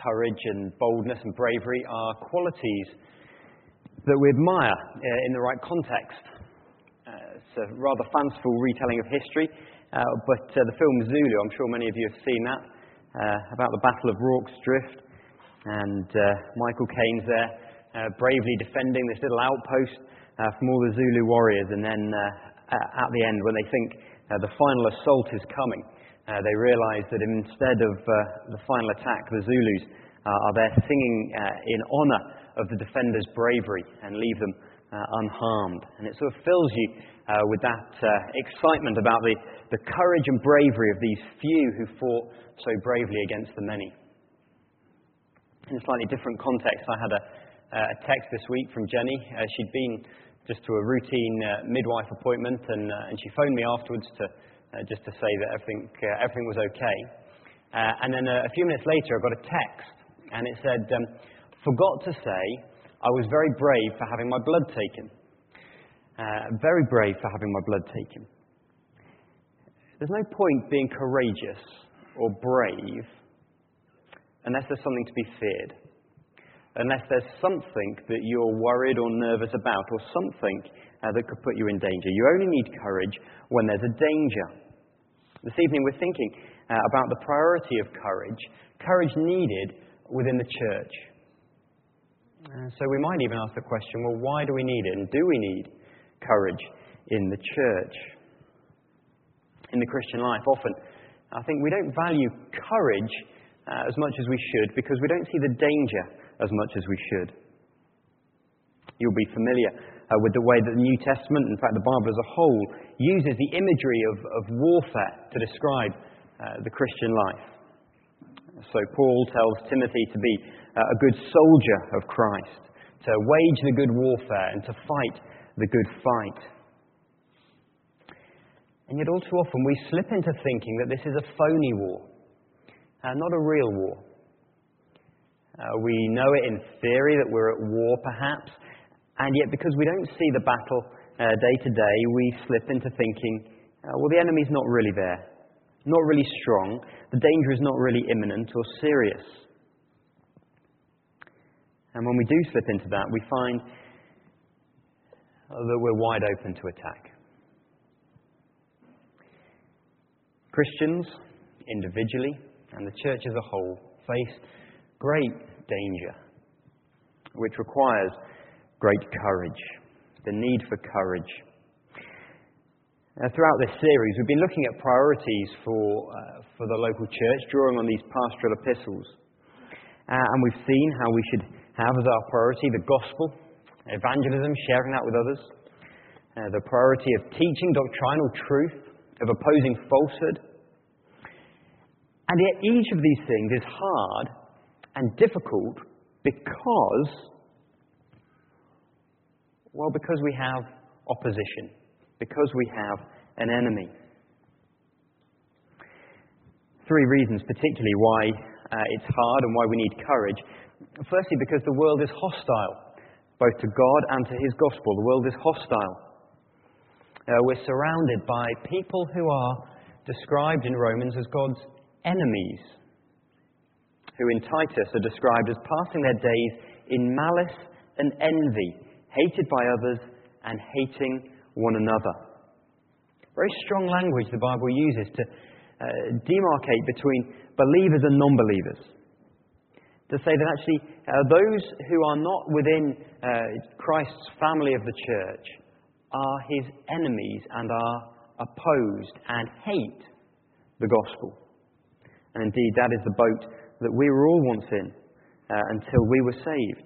courage and boldness and bravery are qualities that we admire in the right context. It's a rather fanciful retelling of history, but the film Zulu, I'm sure many of you have seen that, about the Battle of Rorke's Drift, and Michael Caine's there, bravely defending this little outpost from all the Zulu warriors, and then at the end, when they think the final assault is coming, they realise that instead of the final attack, the Zulus are there singing in honour of the defenders' bravery and leave them unharmed. And it sort of fills you with that excitement about the courage and bravery of these few who fought so bravely against the many. In a slightly different context, I had a text this week from Jenny. She'd been just to a routine midwife appointment, and she phoned me afterwards just to say that everything was okay. And then a few minutes later, I got a text, and it said, "Forgot to say, I was very brave for having my blood taken." Very brave for having my blood taken. There's no point being courageous or brave unless there's something to be feared. Unless there's something that you're worried or nervous about, or something that could put you in danger. You only need courage when there's a danger. This evening we're thinking about the priority of courage needed within the church. So we might even ask the question, well, why do we need it? And do we need courage in the church? In the Christian life, often, I think we don't value courage as much as we should because we don't see the danger as much as we should. You'll be familiar with the way that the New Testament, in fact the Bible as a whole, uses the imagery of warfare to describe the Christian life. So Paul tells Timothy to be a good soldier of Christ, to wage the good warfare and to fight the good fight. And yet all too often we slip into thinking that this is a phony war, not a real war. We know it in theory that we're at war perhaps, and yet because we don't see the battle day to day, we slip into thinking, well, the enemy's not really there, not really strong, the danger is not really imminent or serious. And when we do slip into that, we find that we're wide open to attack. Christians, individually, and the church as a whole, face great danger, which requires great courage, the need for courage. Throughout this series, we've been looking at priorities for the local church, drawing on these pastoral epistles. And we've seen how we should have as our priority the gospel, evangelism, sharing that with others, the priority of teaching doctrinal truth, of opposing falsehood. And yet each of these things is hard and difficult because we have opposition, because we have an enemy. Three reasons particularly why it's hard and why we need courage. Firstly, because the world is hostile, both to God and to His gospel. The world is hostile. We're surrounded by people who are described in Romans as God's enemies, who in Titus are described as passing their days in malice and envy, hated by others and hating one another. Very strong language the Bible uses to demarcate between believers and non-believers. To say that actually those who are not within Christ's family of the church are His enemies and are opposed and hate the gospel. And indeed, that is the boat that we were all once in until we were saved.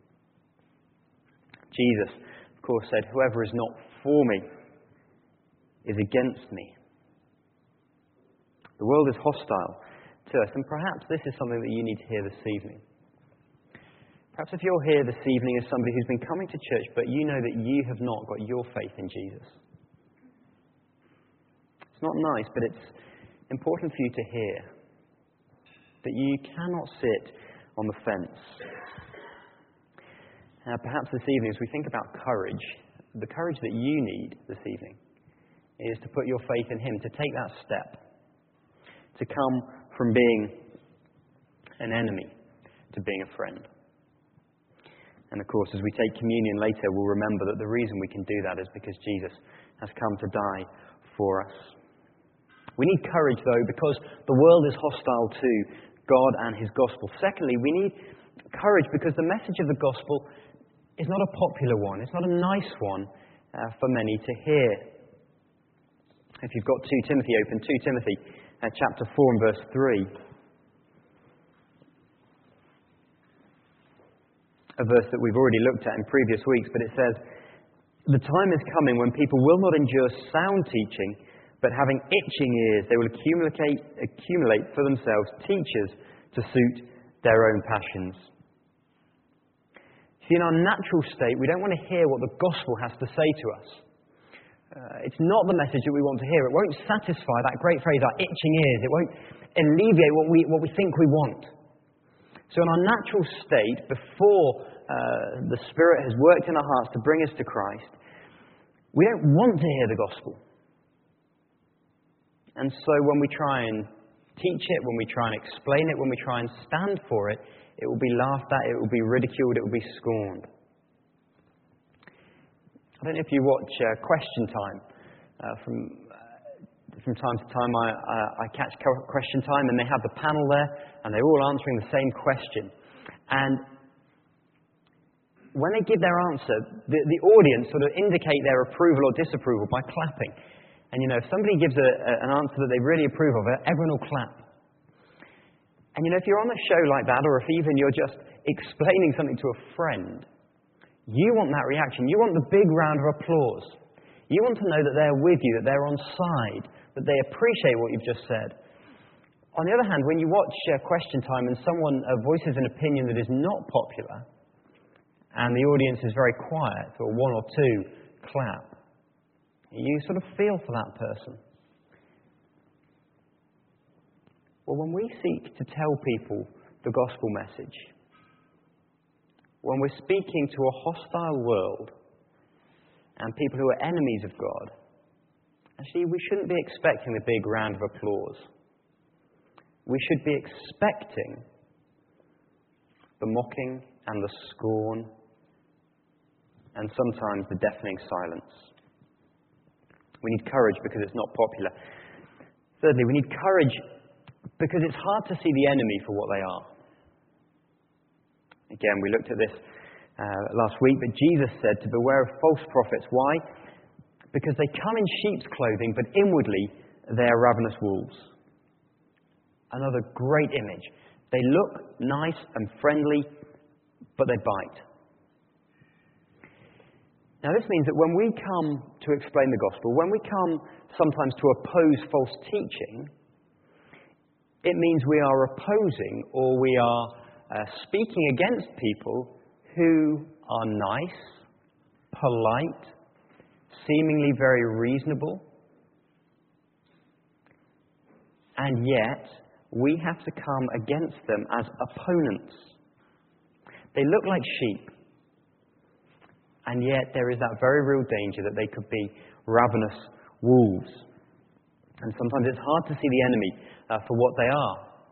Jesus, of course, said, "Whoever is not for me is against me." The world is hostile to us, and perhaps this is something that you need to hear this evening. Perhaps if you're here this evening as somebody who's been coming to church, but you know that you have not got your faith in Jesus. It's not nice, but it's important for you to hear that you cannot sit on the fence. Perhaps this evening, as we think about courage, the courage that you need this evening is to put your faith in Him, to take that step, to come from being an enemy to being a friend. And of course, as we take communion later, we'll remember that the reason we can do that is because Jesus has come to die for us. We need courage, though, because the world is hostile to God and his gospel. Secondly, we need courage because the message of the gospel is not a popular one. It's not a nice one for many to hear. If you've got 2 Timothy open, 2 Timothy chapter 4 and verse 3. A verse that we've already looked at in previous weeks, but it says, "The time is coming when people will not endure sound teaching, but having itching ears, they will accumulate for themselves teachers to suit their own passions." See, in our natural state, we don't want to hear what the gospel has to say to us. It's not the message that we want to hear. It won't satisfy, that great phrase, our itching ears. It won't alleviate what we think we want. So in our natural state, before the Spirit has worked in our hearts to bring us to Christ, we don't want to hear the gospel. And so when we try and teach it, when we try and explain it, when we try and stand for it, it will be laughed at, it will be ridiculed, it will be scorned. I don't know if you watch Question Time. From time to time I catch Question Time, and they have the panel there, and they're all answering the same question. And when they give their answer, the audience sort of indicate their approval or disapproval by clapping. And if somebody gives an answer that they really approve of, everyone will clap. And if you're on a show like that, or if even you're just explaining something to a friend, you want that reaction. You want the big round of applause. You want to know that they're with you, that they're on side, that they appreciate what you've just said. On the other hand, when you watch Question Time and someone voices an opinion that is not popular, and the audience is very quiet, or one or two clap, you sort of feel for that person. Well, when we seek to tell people the gospel message, when we're speaking to a hostile world and people who are enemies of God, actually we shouldn't be expecting a big round of applause. We should be expecting the mocking and the scorn and sometimes the deafening silence. We need courage because it's not popular. Thirdly, we need courage because it's hard to see the enemy for what they are. Again, we looked at this last week, but Jesus said to beware of false prophets. Why? Because they come in sheep's clothing, but inwardly they are ravenous wolves. Another great image. They look nice and friendly, but they bite. Now this means that when we come to explain the gospel, when we come sometimes to oppose false teaching, it means we are opposing or we are speaking against people who are nice, polite, seemingly very reasonable, and yet we have to come against them as opponents. They look like sheep, and yet there is that very real danger that they could be ravenous wolves. And sometimes it's hard to see the enemy for what they are.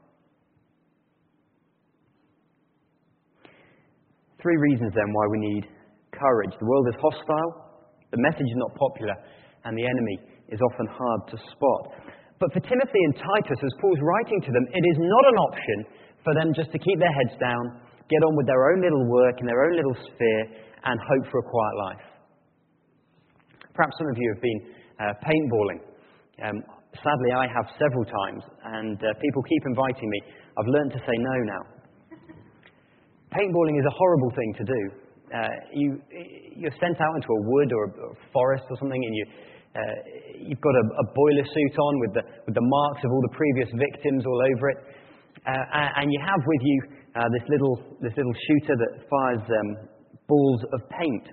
3 reasons then why we need courage. The world is hostile, the message is not popular, and the enemy is often hard to spot. But for Timothy and Titus, as Paul's writing to them, it is not an option for them just to keep their heads down, get on with their own little work in their own little sphere, and hope for a quiet life. Perhaps some of you have been paintballing. Sadly, I have several times, and people keep inviting me. I've learned to say no now. Paintballing is a horrible thing to do. You're sent out into a wood or a forest or something, and you've got a boiler suit on with the marks of all the previous victims all over it, and you have with you this little shooter that fires balls of paint.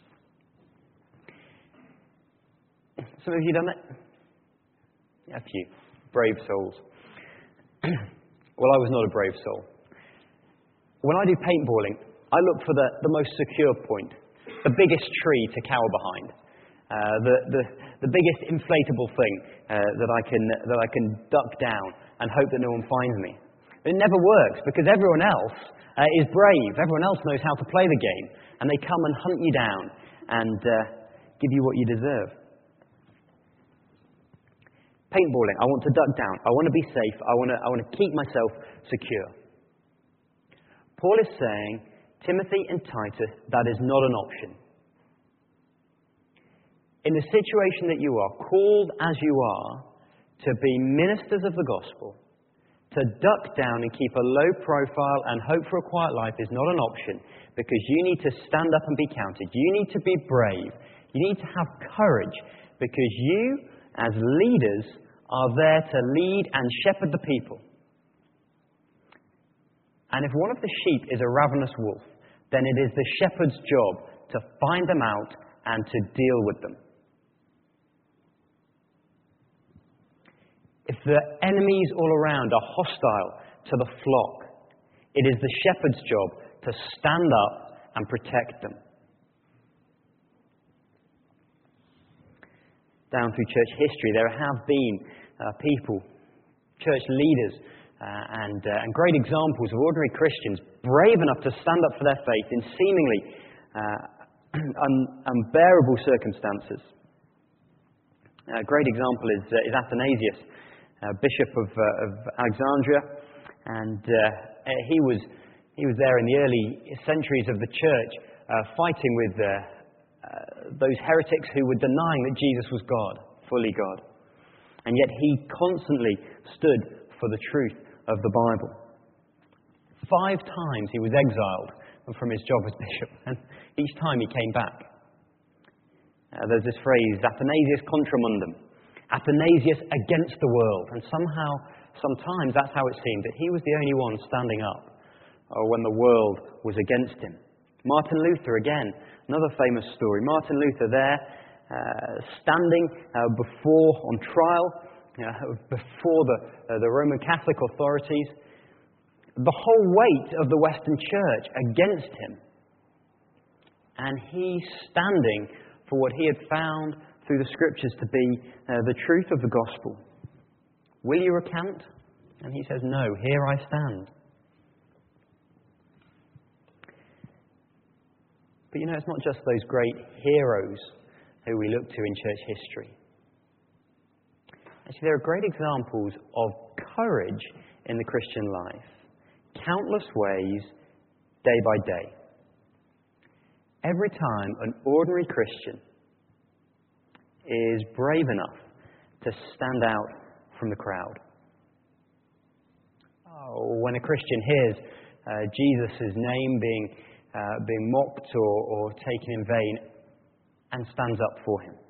Some of you done that? A few. Brave souls. Well, I was not a brave soul. When I do paintballing, I look for the most secure point, the biggest tree to cower behind, the biggest inflatable thing that I can duck down and hope that no one finds me. It never works because everyone else is brave. Everyone else knows how to play the game, and they come and hunt you down and give you what you deserve. Paintballing, I want to duck down. I want to be safe. I want to keep myself secure. Paul is saying, Timothy and Titus, that is not an option. In the situation that you are, called as you are, to be ministers of the gospel, to duck down and keep a low profile and hope for a quiet life is not an option, because you need to stand up and be counted. You need to be brave. You need to have courage, because you, as leaders, are there to lead and shepherd the people. And if one of the sheep is a ravenous wolf, then it is the shepherd's job to find them out and to deal with them. If the enemies all around are hostile to the flock, it is the shepherd's job to stand up and protect them. Down through church history, there have been people, church leaders, and great examples of ordinary Christians brave enough to stand up for their faith in seemingly unbearable circumstances. A great example is Athanasius, Bishop of Alexandria, and he was there in the early centuries of the church, fighting with those heretics who were denying that Jesus was God, fully God. And yet he constantly stood for the truth of the Bible. 5 times he was exiled from his job as bishop, and each time he came back. There's this phrase, Athanasius contra mundum, Athanasius against the world, and sometimes that's how it seemed, that he was the only one standing up when the world was against him. Martin Luther, again, another famous story. Martin Luther there, standing on trial before the Roman Catholic authorities, the whole weight of the Western Church against him. And he's standing for what he had found through the Scriptures to be the truth of the gospel. Will you recant? And he says, no, here I stand. But you know, it's not just those great heroes who we look to in church history. Actually, there are great examples of courage in the Christian life. Countless ways, day by day. Every time an ordinary Christian is brave enough to stand out from the crowd. When a Christian hears Jesus' name being mocked or taken in vain and stands up for him.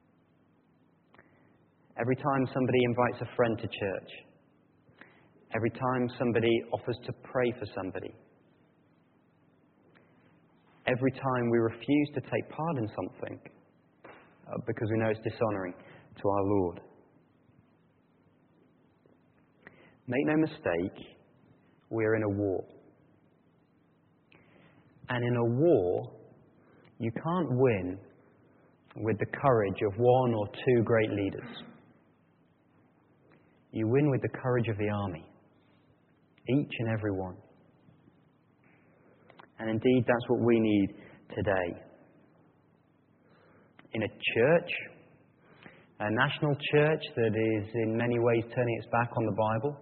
Every time somebody invites a friend to church. Every time somebody offers to pray for somebody. Every time we refuse to take part in something because we know it's dishonoring to our Lord. Make no mistake, we're in a war. And in a war, you can't win with the courage of 1 or 2 great leaders. You win with the courage of the army. Each and every one. And indeed, that's what we need today. In a church, a national church that is in many ways turning its back on the Bible,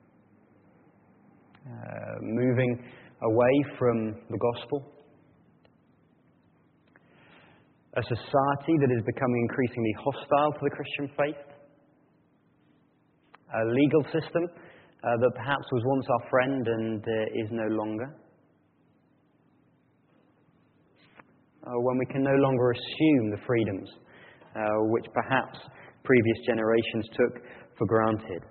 moving away from the gospel. A society that is becoming increasingly hostile to the Christian faith. A legal system that perhaps was once our friend and is no longer. When we can no longer assume the freedoms which perhaps previous generations took for granted.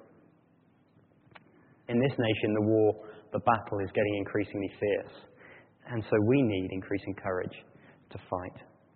In this nation, the battle is getting increasingly fierce. And so we need increasing courage to fight.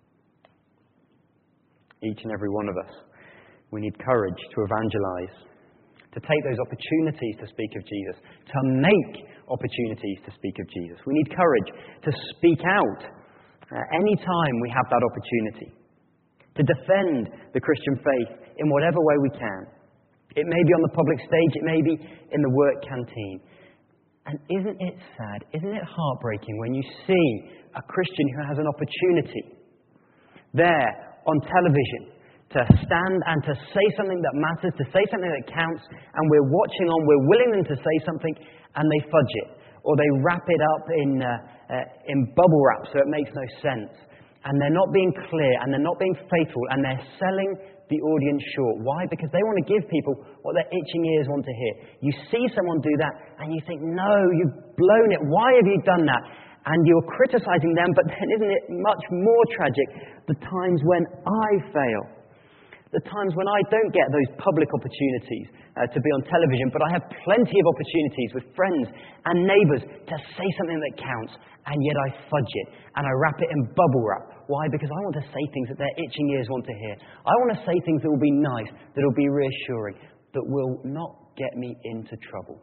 Each and every one of us. We need courage to evangelize, to take those opportunities to speak of Jesus, to make opportunities to speak of Jesus. We need courage to speak out any time we have that opportunity, to defend the Christian faith in whatever way we can. It may be on the public stage, it may be in the work canteen. And isn't it sad, isn't it heartbreaking when you see a Christian who has an opportunity there on television to stand and to say something that matters, to say something that counts, and we're watching on, we're willing them to say something, and they fudge it, or they wrap it up in bubble wrap so it makes no sense, and they're not being clear, and they're not being faithful, and they're selling the audience short. Why? Because they want to give people what their itching ears want to hear. You see someone do that, and you think, no, you've blown it. Why have you done that? And you're criticizing them, but then isn't it much more tragic the times when I fail? The times when I don't get those public opportunities to be on television, but I have plenty of opportunities with friends and neighbours to say something that counts, and yet I fudge it, and I wrap it in bubble wrap. Why? Because I want to say things that their itching ears want to hear. I want to say things that will be nice, that will be reassuring, that will not get me into trouble.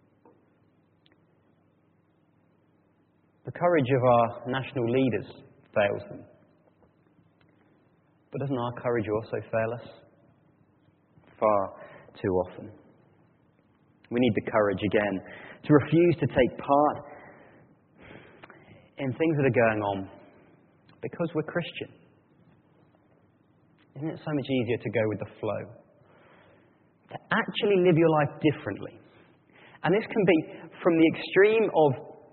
The courage of our national leaders fails them. But doesn't our courage also fail us? Far too often. We need the courage again to refuse to take part in things that are going on because we're Christian. Isn't it so much easier to go with the flow? To actually live your life differently. And this can be from the extreme of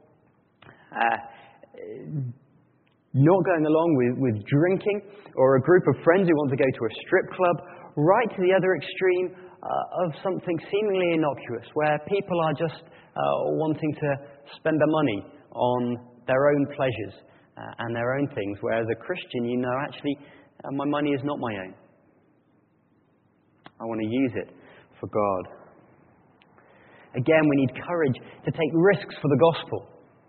not going along with drinking, or a group of friends who want to go to a strip club, right to the other extreme of something seemingly innocuous, where people are just wanting to spend their money on their own pleasures and their own things, whereas a Christian, you know, actually, my money is not my own. I want to use it for God. Again, we need courage to take risks for the gospel.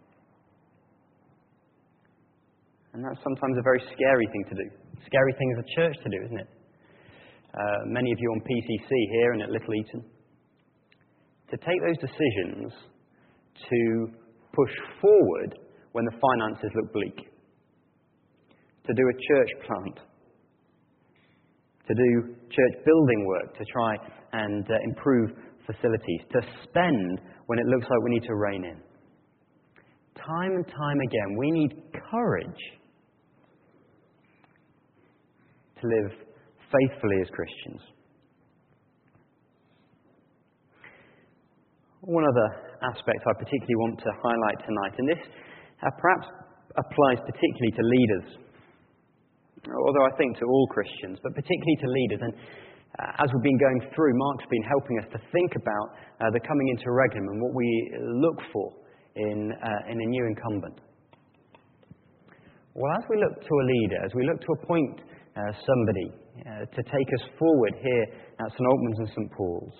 And that's sometimes a very scary thing to do. Scary thing as a church to do, isn't it? Many of you on PCC here and at Little Eaton. To take those decisions to push forward when the finances look bleak. To do a church plant. To do church building work to try and improve facilities. To spend when it looks like we need to rein in. Time and time again, we need courage to live faithfully as Christians. One other aspect I particularly want to highlight tonight, and this perhaps applies particularly to leaders, although I think to all Christians, but particularly to leaders. And as we've been going through, Mark's been helping us to think about the coming into Regnum and what we look for in a new incumbent. Well, as we look to a leader, as we look to appoint somebody to take us forward here at St Altman's and St Paul's,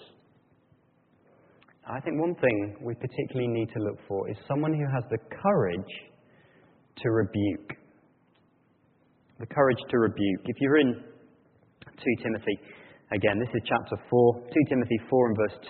I think one thing we particularly need to look for is someone who has the courage to rebuke. The courage to rebuke. If you're in 2 Timothy, again, this is chapter 4, 2 Timothy 4 and verse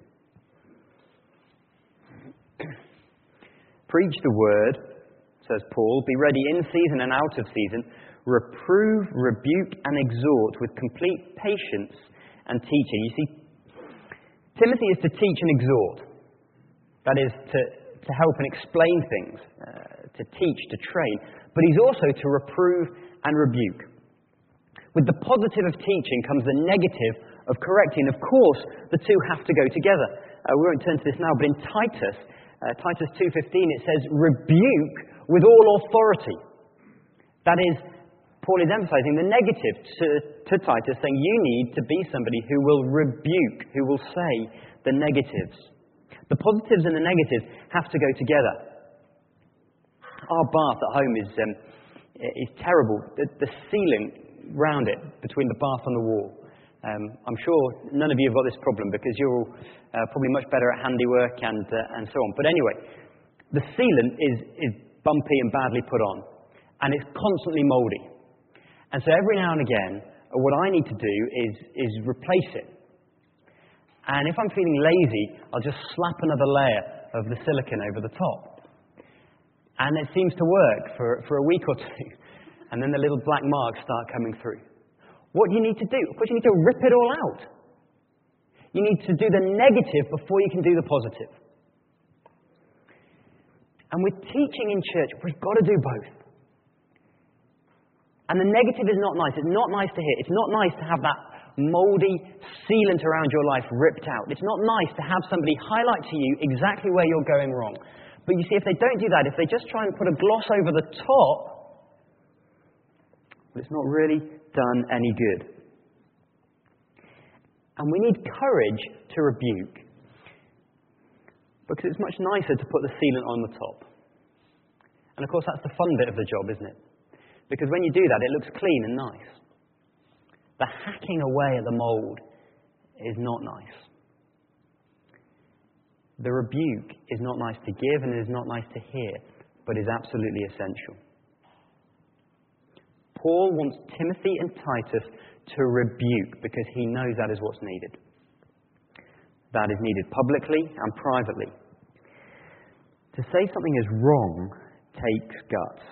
2. Preach the word, says Paul, be ready in season and out of season, reprove, rebuke, and exhort with complete patience and teaching. You see, Timothy is to teach and exhort. That is, to help and explain things, to teach, to train. But he's also to reprove and rebuke. With the positive of teaching comes the negative of correcting. Of course, the two have to go together. We won't turn to this now, but in Titus 2:15, it says, rebuke with all authority. That is, Paul is emphasizing the negative to Titus, saying you need to be somebody who will rebuke, who will say the negatives. The positives and the negatives have to go together. Our bath at home is terrible. The ceiling round it, between the bath and the wall. I'm sure none of you have got this problem because you're all probably much better at handiwork and so on. But anyway, the sealant is bumpy and badly put on, and it's constantly mouldy. And so every now and again, what I need to do is replace it. And if I'm feeling lazy, I'll just slap another layer of the silicone over the top. And it seems to work for a week or two. And then the little black marks start coming through. What do you need to do? Of course, you need to rip it all out. You need to do the negative before you can do the positive. And with teaching in church, we've got to do both. And the negative is not nice. It's not nice to hear. It's not nice to have that mouldy sealant around your life ripped out. It's not nice to have somebody highlight to you exactly where you're going wrong. But you see, if they don't do that, if they just try and put a gloss over the top, well, it's not really done any good. And we need courage to rebuke. Because it's much nicer to put the sealant on the top. And of course, that's the fun bit of the job, isn't it? Because when you do that, it looks clean and nice. The hacking away at the mould is not nice. The rebuke is not nice to give and it is not nice to hear, but is absolutely essential. Paul wants Timothy and Titus to rebuke because he knows that is what's needed. That is needed publicly and privately. To say something is wrong takes guts.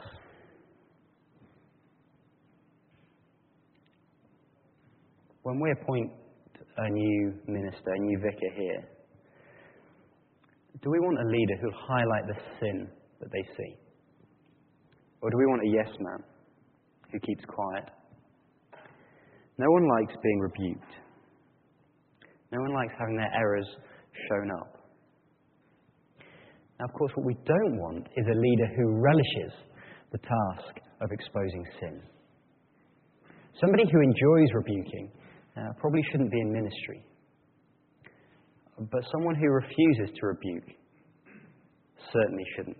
When we appoint a new minister, a new vicar here, do we want a leader who'll highlight the sin that they see? Or do we want a yes man who keeps quiet? No one likes being rebuked. No one likes having their errors shown up. Now, of course, what we don't want is a leader who relishes the task of exposing sin. Somebody who enjoys rebuking probably shouldn't be in ministry. But someone who refuses to rebuke certainly shouldn't.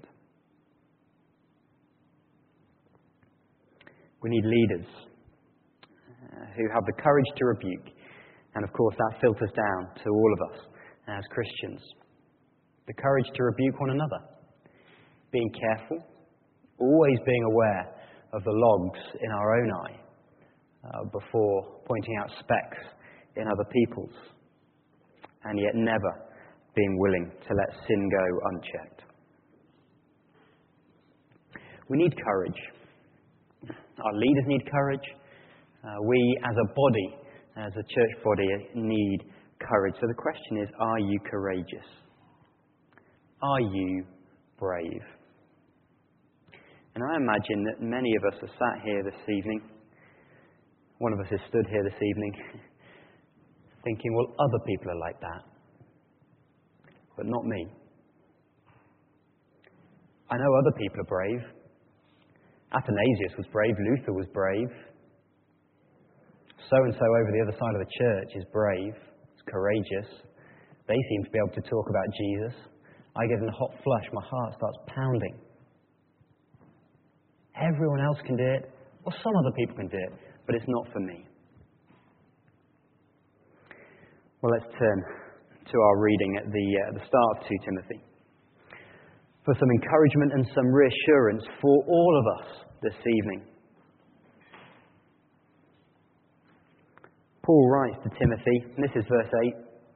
We need leaders who have the courage to rebuke. And of course, that filters down to all of us as Christians. The courage to rebuke one another. Being careful. Always being aware of the logs in our own eye before pointing out specks in other people's. And yet never being willing to let sin go unchecked. We need courage. Our leaders need courage. We as a body, as a church body, need courage. So the question is, are you courageous? Are you brave? And I imagine that many of us are sat here this evening. One of us has stood here this evening thinking, well, other people are like that, but not me. I know other people are brave. Athanasius was brave. Luther was brave. So-and-so over the other side of the church is brave. Is courageous. They seem to be able to talk about Jesus. I get in a hot flush. My heart starts pounding. Everyone else can do it, or some other people can do it, but it's not for me. Well, let's turn to our reading at the start of 2 Timothy for some encouragement and some reassurance for all of us this evening. Paul writes to Timothy, and this is verse 8,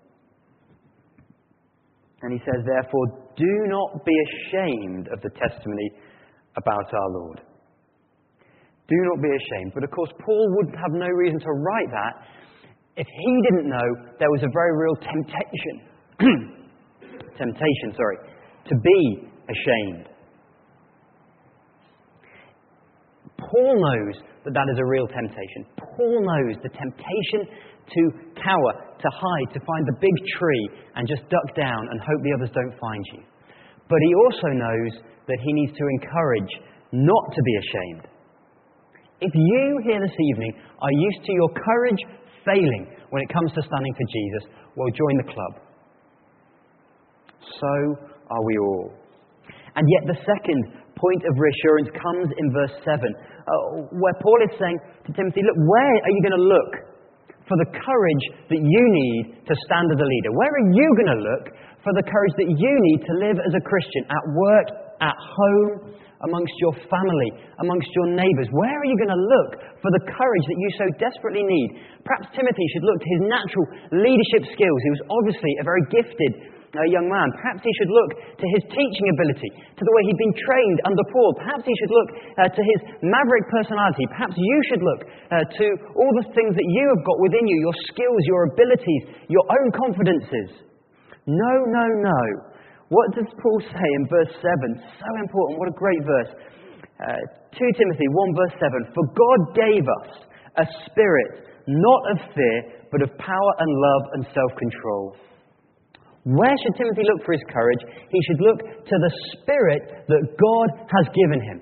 and he says, "Therefore, do not be ashamed of the testimony about our Lord." Do not be ashamed. But of course, Paul would have no reason to write that if he didn't know there was a very real temptation, to be ashamed. Paul knows that that is a real temptation. Paul knows the temptation to cower, to hide, to find the big tree and just duck down and hope the others don't find you. But he also knows that he needs to encourage not to be ashamed. If you here this evening are used to your courage failing when it comes to standing for Jesus, well, join the club. So are we all. And yet the second point of reassurance comes in verse 7, where Paul is saying to Timothy, look, where are you going to look for the courage that you need to stand as a leader? Where are you going to look for the courage that you need to live as a Christian at work, at home, amongst your family, amongst your neighbours? Where are you going to look for the courage that you so desperately need? Perhaps Timothy should look to his natural leadership skills. He was obviously a very gifted young man. Perhaps he should look to his teaching ability, to the way he'd been trained under Paul. Perhaps he should look to his maverick personality. Perhaps you should look to all the things that you have got within you, your skills, your abilities, your own confidences. No, no, no. What does Paul say in verse 7? So important. What a great verse. 2 Timothy 1 verse 7. For God gave us a spirit, not of fear, but of power and love and self-control. Where should Timothy look for his courage? He should look to the Spirit that God has given him.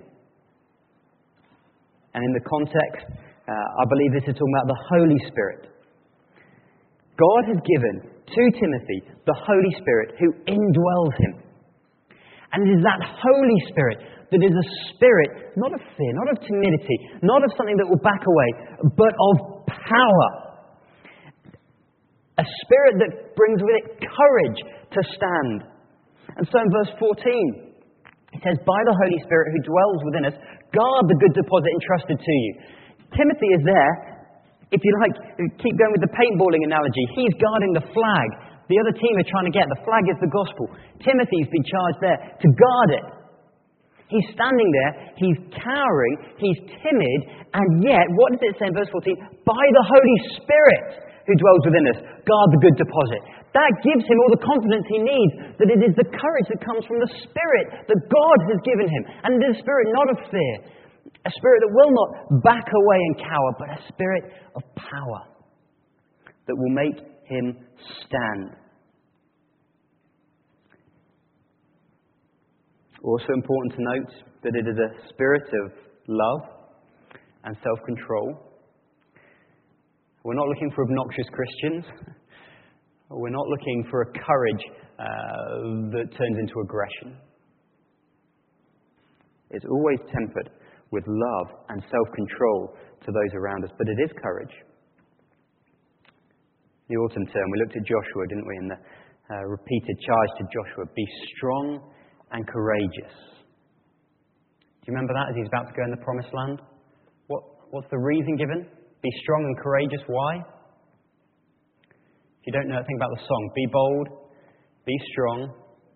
And in the context, I believe this is talking about the Holy Spirit. God has given to Timothy the Holy Spirit who indwells him. And it is that Holy Spirit that is a spirit, not of fear, not of timidity, not of something that will back away, but of power. A spirit that brings with it courage to stand. And so in verse 14, it says, by the Holy Spirit who dwells within us, guard the good deposit entrusted to you. Timothy is there, if you like, keep going with the paintballing analogy. He's guarding the flag. The other team are trying to get. The flag is the gospel. Timothy's been charged there to guard it. He's standing there, he's cowering, he's timid, and yet, what does it say in verse 14? By the Holy Spirit who dwells within us, guard the good deposit. That gives him all the confidence he needs, that it is the courage that comes from the Spirit that God has given him. And it is a spirit not of fear, a spirit that will not back away and cower, but a spirit of power that will make him stand. Also important to note that it is a spirit of love and self-control. We're not looking for obnoxious Christians. We're not looking for a courage that turns into aggression. It's always tempered with love and self-control to those around us, but it is courage. The autumn term, we looked at Joshua, didn't we? And the repeated charge to Joshua, be strong and courageous. Do you remember that as he's about to go in the promised land? What's the reason given? Be strong and courageous. Why? If you don't know, think about the song. Be bold, be strong,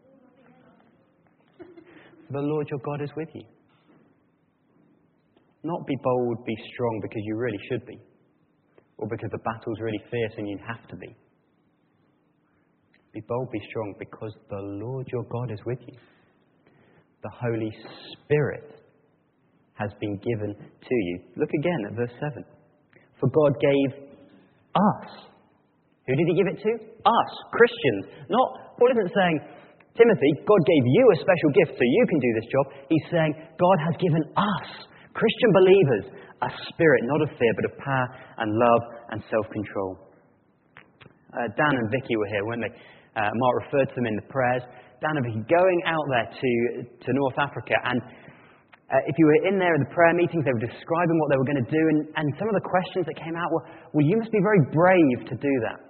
for the Lord your God is with you. Not be bold, be strong because you really should be, or because the battle's really fierce and you have to be. Be bold, be strong because the Lord your God is with you. The Holy Spirit has been given to you. Look again at verse 7. For God gave us. Who did he give it to? Us, Christians. Paul isn't saying, Timothy, God gave you a special gift so you can do this job. He's saying, God has given us, Christian believers, a spirit, not of fear, but of power and love and self-control. Dan and Vicky were here, weren't they? Mark referred to them in the prayers. Dan and Vicky going out there to North Africa. And if you were in there in the prayer meetings, they were describing what they were going to do. And some of the questions that came out were, well, you must be very brave to do that.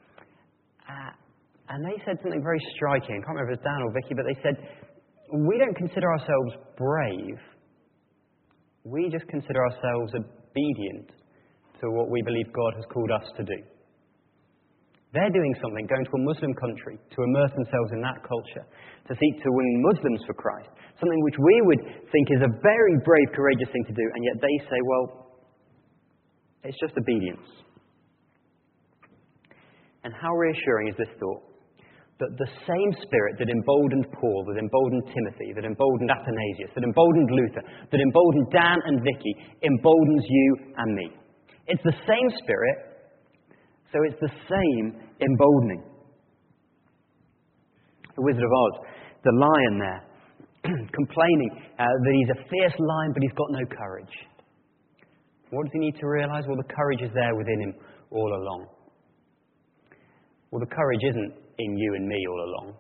And they said something very striking. I can't remember if it was Dan or Vicky, but they said, we don't consider ourselves brave. We just consider ourselves obedient to what we believe God has called us to do. They're doing something, going to a Muslim country to immerse themselves in that culture, to seek to win Muslims for Christ. Something which we would think is a very brave, courageous thing to do, and yet they say, well, it's just obedience. And how reassuring is this thought? That the same Spirit that emboldened Paul, that emboldened Timothy, that emboldened Athanasius, that emboldened Luther, that emboldened Dan and Vicky, emboldens you and me. It's the same Spirit. So it's the same emboldening. The Wizard of Oz, the lion there, complaining that he's a fierce lion, but he's got no courage. What does he need to realize? Well, the courage is there within him all along. Well, the courage isn't in you and me all along.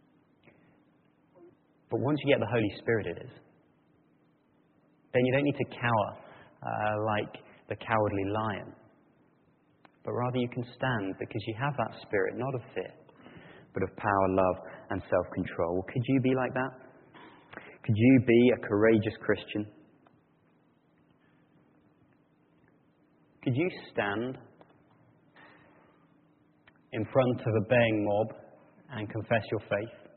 But once you get the Holy Spirit, it is. Then you don't need to cower like the cowardly lion. But rather you can stand because you have that spirit, not of fear, but of power, love, and self-control. Well, could you be like that? Could you be a courageous Christian? Could you stand in front of a baying mob and confess your faith?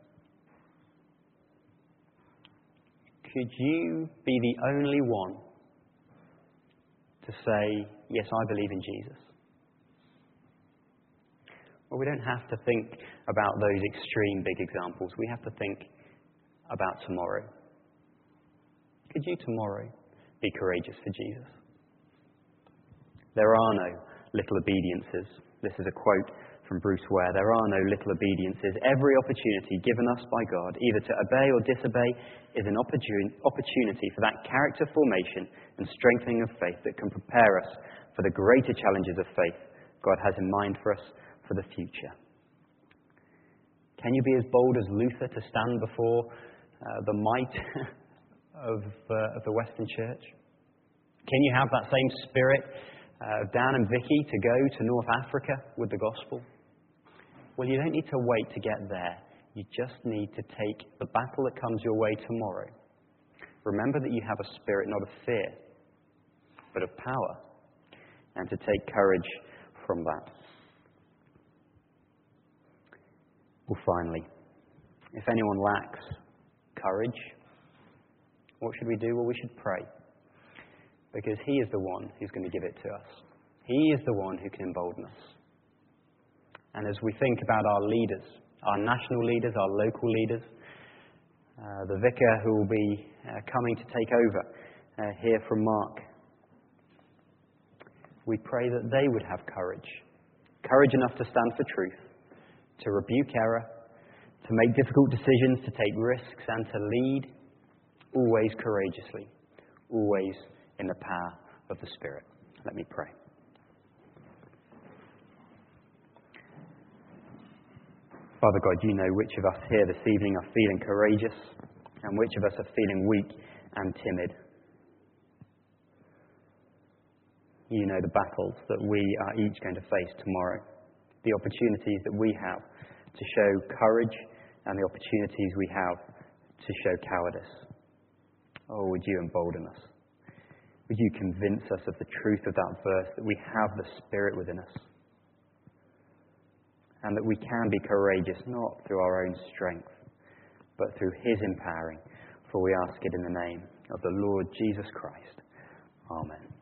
Could you be the only one to say, yes, I believe in Jesus? Well, we don't have to think about those extreme big examples. We have to think about tomorrow. Could you tomorrow be courageous for Jesus? There are no little obediences. This is a quote from Bruce Ware. There are no little obediences. Every opportunity given us by God, either to obey or disobey, is an opportunity for that character formation and strengthening of faith that can prepare us for the greater challenges of faith God has in mind for us for the future. Can you be as bold as Luther to stand before the might of the Western Church? Can you have that same spirit of Dan and Vicky to go to North Africa with the gospel? Well, you don't need to wait to get there. You just need to take the battle that comes your way tomorrow. Remember that you have a spirit not of fear, but of power, and to take courage from that. Well, finally, if anyone lacks courage, what should we do? Well, we should pray, because He is the one who's going to give it to us. He is the one who can embolden us. And as we think about our leaders, our national leaders, our local leaders, the vicar who will be coming to take over here from Mark, we pray that they would have courage enough to stand for truth, to rebuke error, to make difficult decisions, to take risks, and to lead, always courageously, always in the power of the Spirit. Let me pray. Father God, you know which of us here this evening are feeling courageous and which of us are feeling weak and timid. You know the battles that we are each going to face tomorrow, the opportunities that we have to show courage and the opportunities we have to show cowardice. Oh, would you embolden us? Would you convince us of the truth of that verse, that we have the Spirit within us, and that we can be courageous not through our own strength, but through His empowering. For we ask it in the name of the Lord Jesus Christ. Amen.